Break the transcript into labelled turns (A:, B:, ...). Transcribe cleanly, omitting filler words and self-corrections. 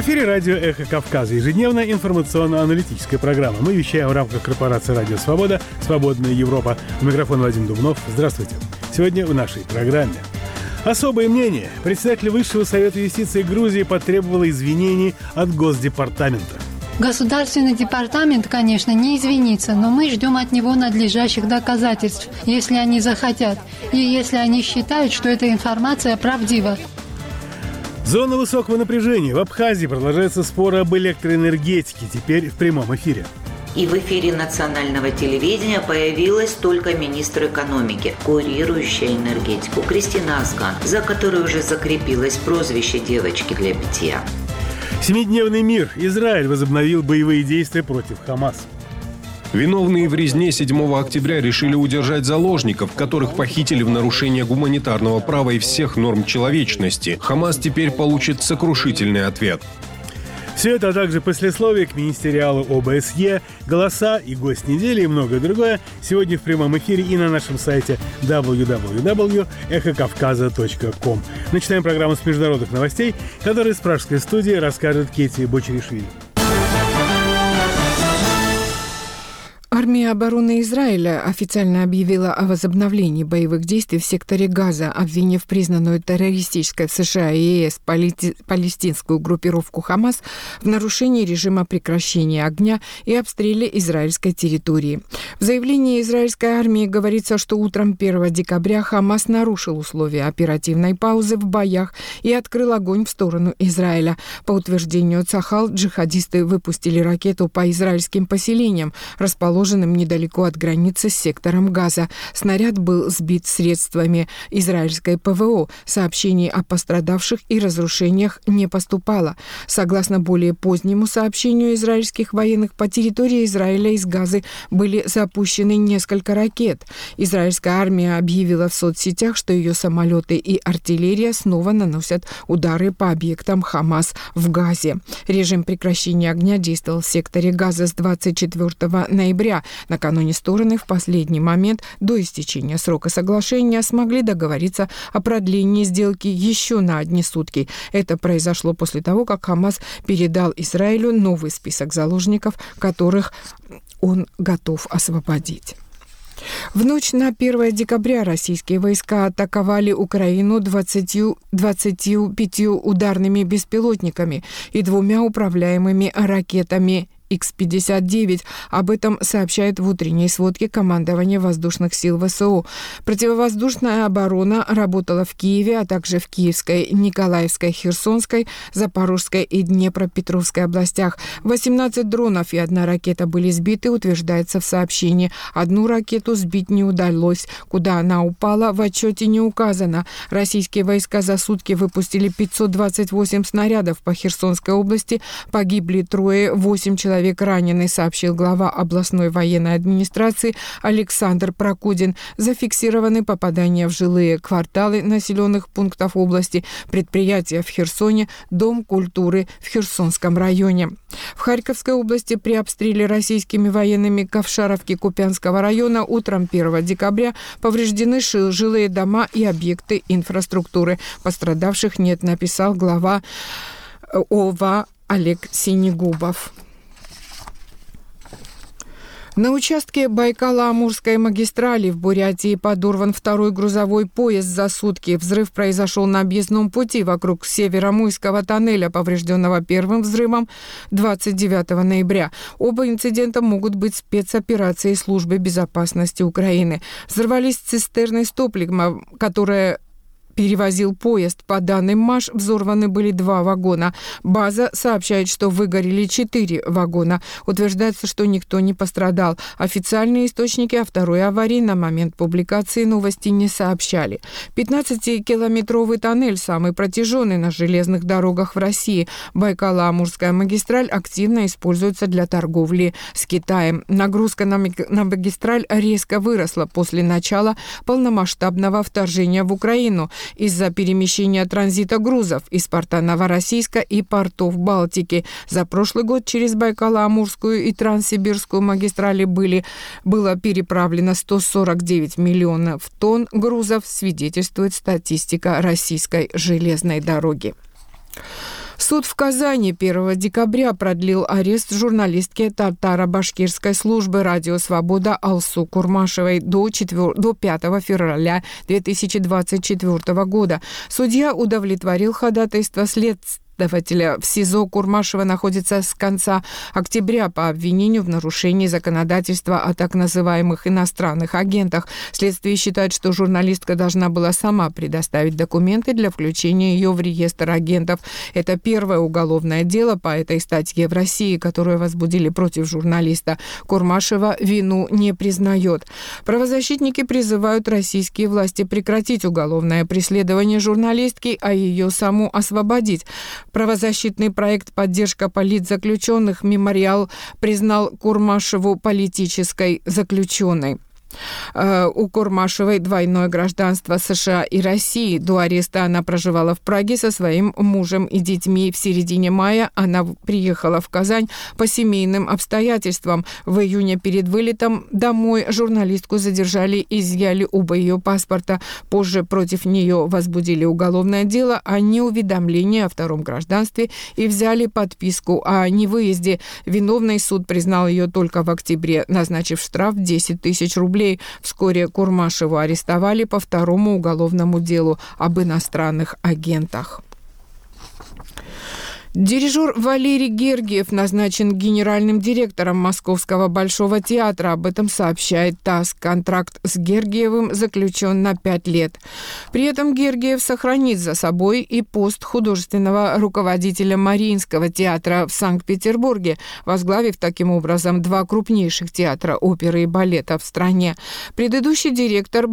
A: эфире радио «Эхо Кавказа», ежедневная информационно-аналитическая программа. Мы вещаем в рамках корпорации «Радио Свобода», «Свободная Европа». У микрофона Вадим Дубнов. Здравствуйте. Сегодня в нашей программе. Особое мнение. Председатель Высшего совета юстиции Грузии потребовал извинений от Госдепартамента.
B: Государственный департамент, конечно, не извинится, но мы ждем от него надлежащих доказательств, если они захотят, и если они считают, что эта информация правдива.
A: Зона высокого напряжения. В Абхазии продолжаются споры об электроэнергетике, теперь в прямом эфире.
C: И в эфире национального телевидения появилась только министр экономики, курирующая энергетику Кристина Асган, за которой уже закрепилось прозвище девочки для битья.
A: Семидневный мир. Израиль возобновил боевые действия против Хамас.
D: Виновные в резне 7 октября решили удержать заложников, которых похитили в нарушение гуманитарного права и всех норм человечности. Хамас теперь получит сокрушительный ответ.
A: Все это, а также послесловие к министериалу ОБСЕ, голоса и гость недели и многое другое сегодня в прямом эфире и на нашем сайте www.эхокавказа.ком. Начинаем программу с международных новостей, которые с пражской студии расскажет Кетти Бочеришвили.
E: Армия обороны Израиля официально объявила о возобновлении боевых действий в секторе Газа, обвинив признанную террористической в США и ЕС палестинскую группировку «Хамас» в нарушении режима прекращения огня и обстреле израильской территории. В заявлении израильской армии говорится, что утром 1 декабря «Хамас» нарушил условия оперативной паузы в боях и открыл огонь в сторону Израиля. По утверждению Цахал, джихадисты выпустили ракету по израильским поселениям, расположенным недалеко от границы с сектором Газа. Снаряд был сбит средствами израильской ПВО. Сообщений о пострадавших и разрушениях не поступало. Согласно более позднему сообщению израильских военных, по территории Израиля из Газы были запущены несколько ракет. Израильская армия объявила в соцсетях, что ее самолеты и артиллерия снова наносят удары по объектам Хамас в Газе. Режим прекращения огня действовал в секторе Газа с 24 ноября. Накануне стороны в последний момент до истечения срока соглашения смогли договориться о продлении сделки еще на одни сутки. Это произошло после того, как Хамас передал Израилю новый список заложников, которых он готов освободить. В ночь на 1 декабря российские войска атаковали Украину 25 ударными беспилотниками и 2 управляемыми ракетами Х-59. Об этом сообщает в утренней сводке командования воздушных сил ВСУ. Противовоздушная оборона работала в Киеве, а также в Киевской, Николаевской, Херсонской, Запорожской и Днепропетровской областях. 18 дронов и 1 ракета были сбиты, утверждается в сообщении. 1 ракету сбить не удалось. Куда она упала, в отчете не указано. Российские войска за сутки выпустили 528 снарядов по Херсонской области. Погибли 3, 8 человек ранены, сообщил глава областной военной администрации Александр Прокудин. Зафиксированы попадания в жилые кварталы населенных пунктов области, предприятия в Херсоне, Дом культуры в Херсонском районе. В Харьковской области при обстреле российскими военными Ковшаровки Купянского района утром 1 декабря повреждены жилые дома и объекты инфраструктуры. Пострадавших нет, написал глава ОВА Олег Синегубов. На участке Байкало-Амурской магистрали в Бурятии подорван 2-й грузовой поезд за сутки. Взрыв произошел на объездном пути вокруг Северомуйского тоннеля, поврежденного первым взрывом 29 ноября. Оба инцидента могут быть спецоперацией Службы безопасности Украины. Взорвались цистерны с топливом, которые перевозил поезд. По данным МАШ, взорваны были 2 вагона. База сообщает, что выгорели 4 вагона. Утверждается, что никто не пострадал. Официальные источники о второй аварии на момент публикации новости не сообщали. 15-километровый тоннель, самый протяженный на железных дорогах в России. Байкало-Амурская магистраль активно используется для торговли с Китаем. Нагрузка на магистраль резко выросла после начала полномасштабного вторжения в Украину из-за перемещения транзита грузов из порта Новороссийска и портов Балтики. За прошлый год через Байкало-Амурскую и Транссибирскую магистрали было переправлено 149 миллионов тонн грузов, свидетельствует статистика российской железной дороги. Суд в Казани 1 декабря продлил арест журналистки татаро-башкирской службы «Радио Свобода» Алсу Курмашевой до 5 февраля 2024 года. Судья удовлетворил ходатайство следствия. В СИЗО Курмашева находится с конца октября по обвинению в нарушении законодательства о так называемых иностранных агентах. Следствие считает, что журналистка должна была сама предоставить документы для включения ее в реестр агентов. Это первое уголовное дело по этой статье в России, которое возбудили против журналиста. Курмашева вину не признает. Правозащитники призывают российские власти прекратить уголовное преследование журналистки, а ее саму освободить. Правозащитный проект «Поддержка политзаключенных» «Мемориал» признал Курмашеву политической заключенной. У Курмашевой двойное гражданство США и России. До ареста она проживала в Праге со своим мужем и детьми. В середине мая она приехала в Казань по семейным обстоятельствам. В июне перед вылетом домой журналистку задержали и изъяли оба ее паспорта. Позже против нее возбудили уголовное дело о неуведомлении о втором гражданстве и взяли подписку о невыезде. Виновный суд признал ее только в октябре, назначив штраф 10 тысяч рублей. Вскоре Курмашеву арестовали по второму уголовному делу об иностранных агентах. Дирижер Валерий Гергиев назначен генеральным директором Московского Большого театра. Об этом сообщает ТАСС. Контракт с Гергиевым заключен на 5 лет. При этом Гергиев сохранит за собой и пост художественного руководителя Мариинского театра в Санкт-Петербурге, возглавив таким образом 2 крупнейших театра оперы и балета в стране. Предыдущий директор